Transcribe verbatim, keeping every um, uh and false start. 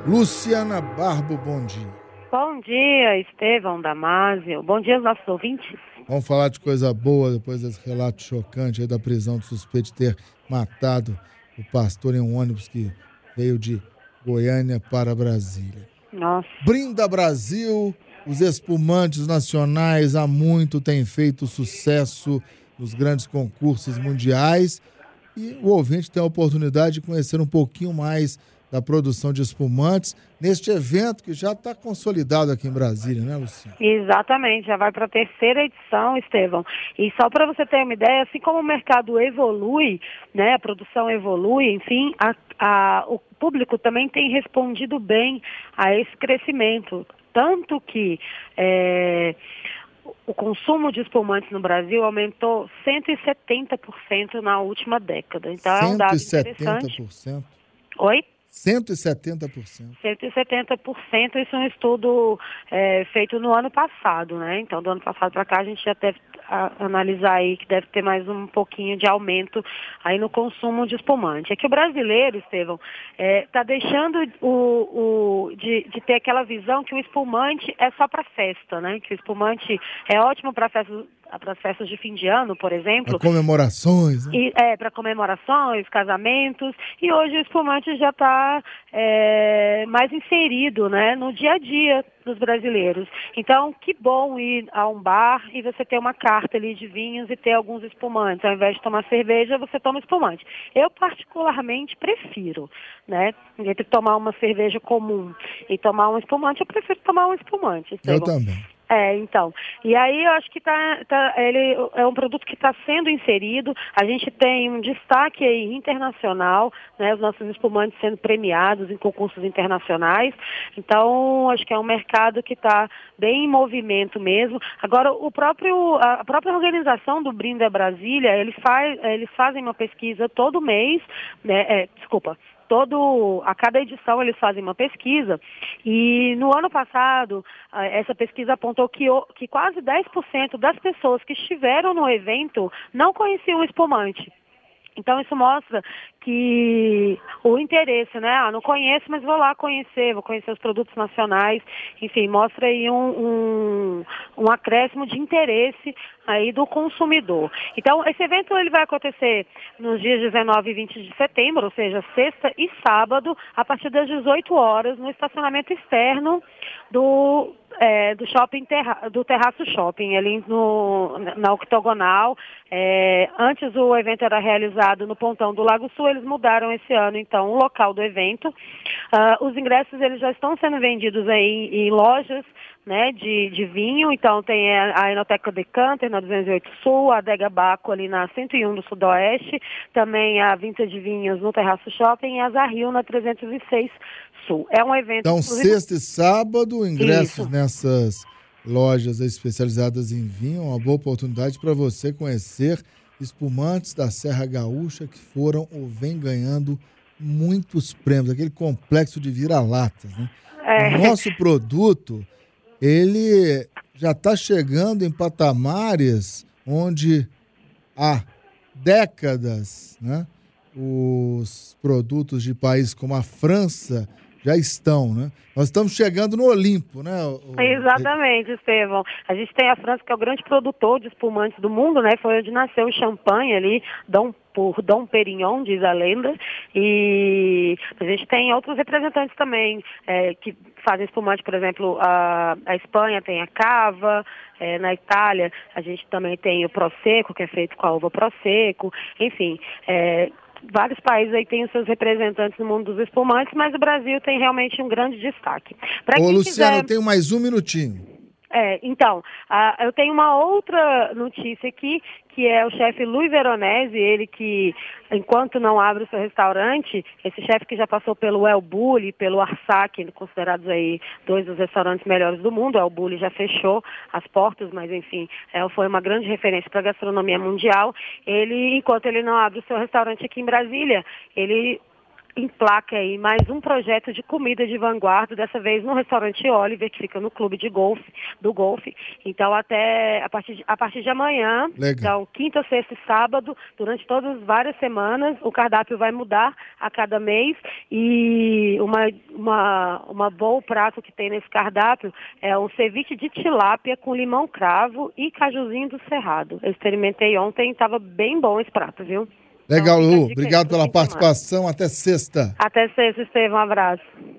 Luciana Barbo, bom dia. Bom dia, Estevão, Damásio. Bom dia aos nossos ouvintes. Vamos falar de coisa boa depois desse relato chocante aí da prisão do suspeito de ter matado o pastor em um ônibus que veio de Goiânia para Brasília. Nossa. Brinda Brasil, os espumantes nacionais há muito têm feito sucesso nos grandes concursos mundiais e o ouvinte tem a oportunidade de conhecer um pouquinho mais da produção de espumantes neste evento que já está consolidado aqui em Brasília, né, Luciana? Exatamente, já vai para a terceira edição, Estevão. E só para você ter uma ideia, assim como o mercado evolui, né, a produção evolui, enfim, a, a, o público também tem respondido bem a esse crescimento. Tanto que é, o consumo de espumantes no Brasil aumentou cento e setenta por cento na última década. Então é um dado interessante. cento e setenta por cento? Oi? cento e setenta por cento. cento e setenta por cento, isso é um estudo é, feito no ano passado, né? Então, do ano passado para cá, a gente já deve a, analisar aí que deve ter mais um pouquinho de aumento aí no consumo de espumante. É que o brasileiro, Estevão, está é, deixando o, o, de, de ter aquela visão que o espumante é só para festa, né? Que o espumante é ótimo para festas para as festas de fim de ano, por exemplo. Para comemorações, né? E, é, para comemorações, casamentos, e hoje o espumante já está é, mais inserido, né, no dia a dia dos brasileiros. Então, que bom ir a um bar e você ter uma carta ali de vinhos e ter alguns espumantes. Ao invés de tomar cerveja, você toma espumante. Eu, particularmente, prefiro, né, entre tomar uma cerveja comum e tomar um espumante, eu prefiro tomar um espumante. Eu também. É, então, e aí eu acho que tá, tá, ele é um produto que está sendo inserido, a gente tem um destaque aí internacional, né, os nossos espumantes sendo premiados em concursos internacionais, então acho que é um mercado que está bem em movimento mesmo. Agora, o próprio, a própria organização do Brinda Brasília, eles, faz, eles fazem uma pesquisa todo mês, né, é, desculpa, Todo, a cada edição eles fazem uma pesquisa e no ano passado essa pesquisa apontou que, que quase dez por cento das pessoas que estiveram no evento não conheciam o espumante. Então isso mostra que o interesse, né? Ah, não conheço, mas vou lá conhecer, vou conhecer os produtos nacionais, enfim, mostra aí um, um, um acréscimo de interesse aí do consumidor. Então, esse evento ele vai acontecer nos dias dezenove e vinte de setembro, ou seja, sexta e sábado, a partir das dezoito horas, no estacionamento externo do, é, do shopping terra, do Terraço Shopping, ali no, na Octogonal. É, antes o evento era realizado no Pontão do Lago Sul, eles mudaram esse ano, então, o local do evento. Uh, os ingressos eles já estão sendo vendidos aí em, em lojas, né, de, de vinho, então tem a Enoteca Decanter na duzentos e oito Sul, a Adega Baco ali na cento e um do Sudoeste, também a Vintage Vinhos no Terraço Shopping e a Zarril na trezentos e seis Sul. É um evento... Então, exclusivo... sexta e sábado, ingressos Isso. nessas lojas especializadas em vinho, uma boa oportunidade para você conhecer espumantes da Serra Gaúcha que foram ou vem ganhando muitos prêmios, aquele complexo de vira-latas, né? É. O nosso produto, ele já está chegando em patamares onde há décadas, né, os produtos de países como a França já estão, né? Nós estamos chegando no Olimpo, né? O... Exatamente, Estevão. A gente tem a França, que é o grande produtor de espumantes do mundo, né? Foi onde nasceu o champanhe ali, Dom, por Dom Perignon, diz a lenda. E a gente tem outros representantes também, é, que fazem espumante, por exemplo, a, a Espanha tem a Cava, é, na Itália a gente também tem o Prosecco, que é feito com a uva Prosecco, enfim... É, vários países aí têm os seus representantes no mundo dos espumantes, mas o Brasil tem realmente um grande destaque. Pra Ô, Luciano, quiser... eu tenho mais um minutinho. É, então, a, eu tenho uma outra notícia aqui, que é o chefe Luiz Veronese, ele que, enquanto não abre o seu restaurante, esse chefe que já passou pelo El Bulli, pelo Arsac, considerados aí dois dos restaurantes melhores do mundo. O El Bulli já fechou as portas, mas enfim, é, foi uma grande referência para a gastronomia mundial. Ele, enquanto ele não abre o seu restaurante aqui em Brasília, ele emplaca aí mais um projeto de comida de vanguarda, dessa vez no restaurante Oliver, que fica no clube de golfe, do golfe. Então, até a partir de, a partir de amanhã, Legal. Então, quinta, sexta e sábado, durante todas várias semanas, o cardápio vai mudar a cada mês e uma, uma, uma bom prato que tem nesse cardápio é um ceviche de tilápia com limão cravo e cajuzinho do Cerrado. Eu experimentei ontem e estava bem bom esse prato, viu? Legal, Então, Lu. Obrigado pela participação. Até sexta. Até sexta, Estevam. Um abraço.